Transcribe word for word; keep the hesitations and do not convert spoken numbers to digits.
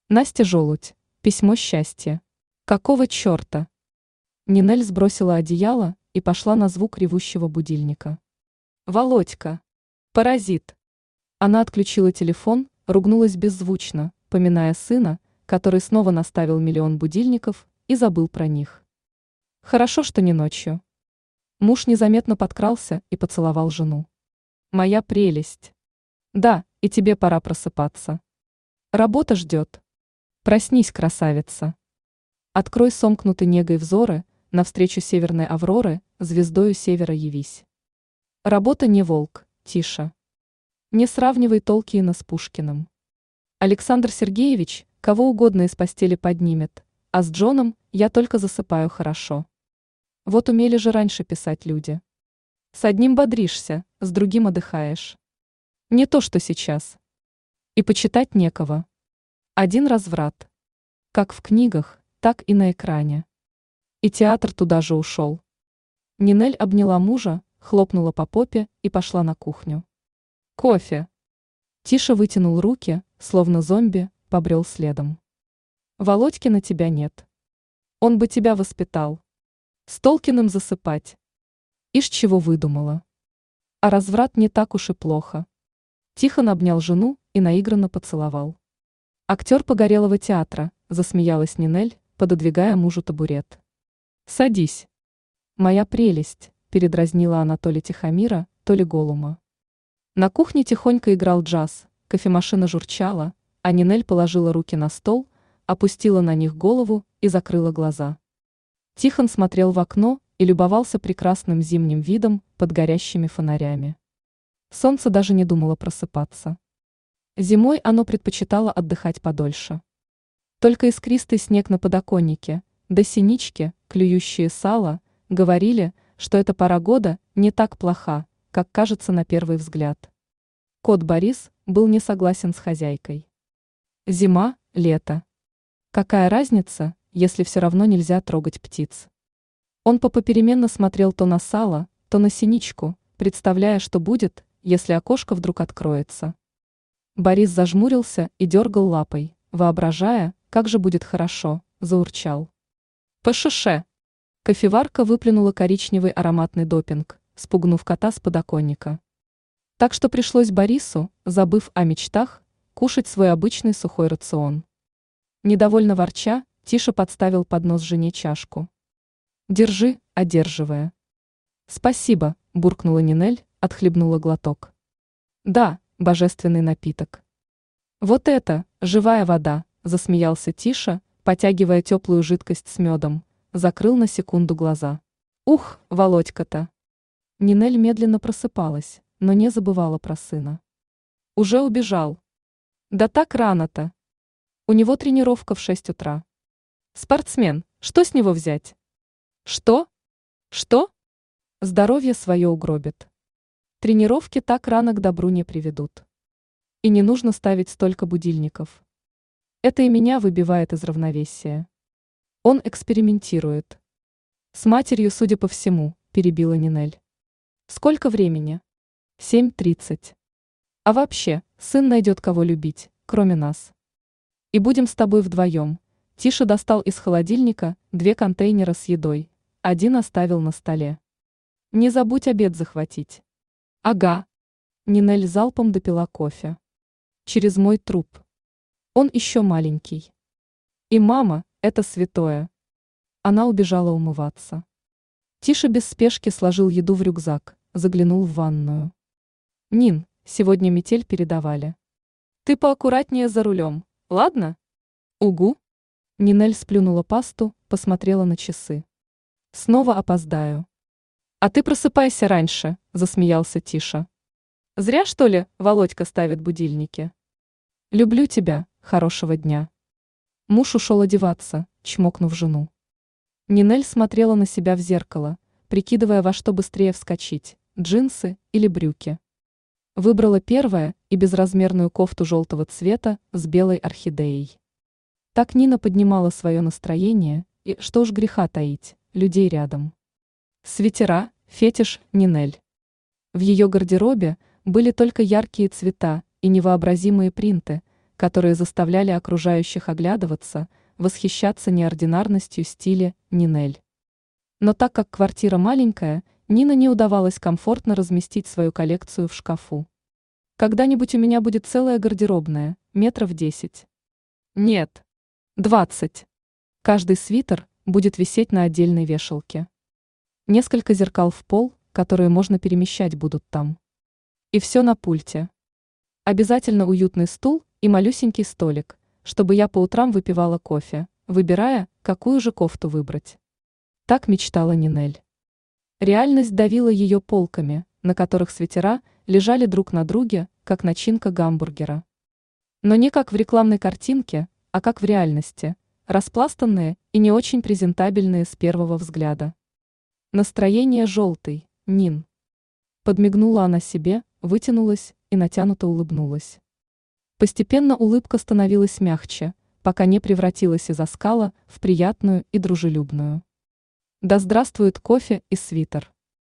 Настя Желудь. Письмо счастья. Какого черта? Нинель сбросила одеяло и пошла на звук ревущего будильника. Володька. Паразит. Она отключила телефон, ругнулась беззвучно, поминая сына, который снова наставил миллион будильников и забыл про них. Хорошо, что не ночью. Муж незаметно подкрался и поцеловал жену. Моя прелесть. Да, и тебе пора просыпаться. Работа ждет. Проснись, красавица. Открой сомкнуты негой взоры, навстречу северной авроры, звездою севера явись. Работа не волк, тише. Не сравнивай Толкиена с Пушкиным. Александр Сергеевич кого угодно из постели поднимет, а с Джоном я только засыпаю хорошо. Вот умели же раньше писать люди. С одним бодришься, с другим отдыхаешь. Не то, что сейчас. И почитать некого. Один разврат. Как в книгах, так и на экране. И театр туда же ушел. Нинель обняла мужа, хлопнула по попе и пошла на кухню. Кофе. Тиша вытянул руки, словно зомби, побрел следом. Володьки на тебя нет. Он бы тебя воспитал. С Толкиным засыпать. Ишь чего выдумала. А разврат не так уж и плохо. Тихон обнял жену и наигранно поцеловал. Актер Погорелого театра, засмеялась Нинель, пододвигая мужу табурет. Садись. Моя прелесть, передразнила она то ли Тихомира, то ли Голума. На кухне тихонько играл джаз, кофемашина журчала, а Нинель положила руки на стол, опустила на них голову и закрыла глаза. Тихон смотрел в окно и любовался прекрасным зимним видом под горящими фонарями. Солнце даже не думало просыпаться. Зимой оно предпочитало отдыхать подольше. Только искристый снег на подоконнике, да синички, клюющие сало, говорили, что эта пора года не так плоха, как кажется на первый взгляд. Кот Борис был не согласен с хозяйкой. Зима, лето. Какая разница, если все равно нельзя трогать птиц? Он попопеременно смотрел то на сало, то на синичку, представляя, что будет, если окошко вдруг откроется. Борис зажмурился и дергал лапой, воображая, как же будет хорошо, заурчал. ПШШ. Кофеварка выплюнула коричневый ароматный допинг, спугнув кота с подоконника. Так что пришлось Борису, забыв о мечтах, кушать свой обычный сухой рацион. Недовольно ворча, Тиша подставил под нос жене чашку. «Держи», одерживая. «Спасибо», буркнула Нинель, отхлебнула глоток. «Да, божественный напиток». «Вот это, живая вода», засмеялся Тиша, потягивая теплую жидкость с медом, закрыл на секунду глаза. «Ух, Володька-то!» Нинель медленно просыпалась, но не забывала про сына. «Уже убежал». «Да так рано-то. У него тренировка в шесть утра». «Спортсмен, что с него взять?» «Что? Что?» «Здоровье свое угробит. Тренировки так рано к добру не приведут. И не нужно ставить столько будильников. Это и меня выбивает из равновесия». Он экспериментирует. «С матерью, судя по всему», перебила Нинель. «Сколько времени?» «Семь тридцать. А вообще, сын найдет кого любить, кроме нас. И будем с тобой вдвоем». Тиша достал из холодильника две контейнера с едой, один оставил на столе. «Не забудь обед захватить». «Ага». Нинель залпом допила кофе. «Через мой труп. Он еще маленький. И мама, это святое». Она убежала умываться. Тиша без спешки сложил еду в рюкзак, заглянул в ванную. «Нин, сегодня метель передавали. Ты поаккуратнее за рулем, ладно?» «Угу». Нинель сплюнула пасту, посмотрела на часы. «Снова опоздаю». «А ты просыпайся раньше», засмеялся Тиша. «Зря, что ли, Володька ставит будильники?» «Люблю тебя, хорошего дня». Муж ушел одеваться, чмокнув жену. Нинель смотрела на себя в зеркало, прикидывая, во что быстрее вскочить, джинсы или брюки. Выбрала первое и безразмерную кофту желтого цвета с белой орхидеей. Так Нина поднимала свое настроение, и, что уж греха таить, людей рядом. Свитера, фетиш Нинель. В ее гардеробе были только яркие цвета и невообразимые принты, которые заставляли окружающих оглядываться, восхищаться неординарностью стиля Нинель. Но так как квартира маленькая, Нина не удавалось комфортно разместить свою коллекцию в шкафу. Когда-нибудь у меня будет целая гардеробная, метров десять. Нет, двадцать. Каждый свитер будет висеть на отдельной вешалке. Несколько зеркал в пол, которые можно перемещать будут там. И все на пульте. Обязательно уютный стул и малюсенький столик, чтобы я по утрам выпивала кофе, выбирая, какую же кофту выбрать. Так мечтала Нинель. Реальность давила ее полками, на которых свитера лежали друг на друге, как начинка гамбургера. Но не как в рекламной картинке, а как в реальности, распластанные и не очень презентабельные с первого взгляда. Настроение желтый, Нин. Подмигнула она себе, вытянулась и натянуто улыбнулась. Постепенно улыбка становилась мягче, пока не превратилась из оскала в приятную и дружелюбную. Да здравствует кофе и свитер!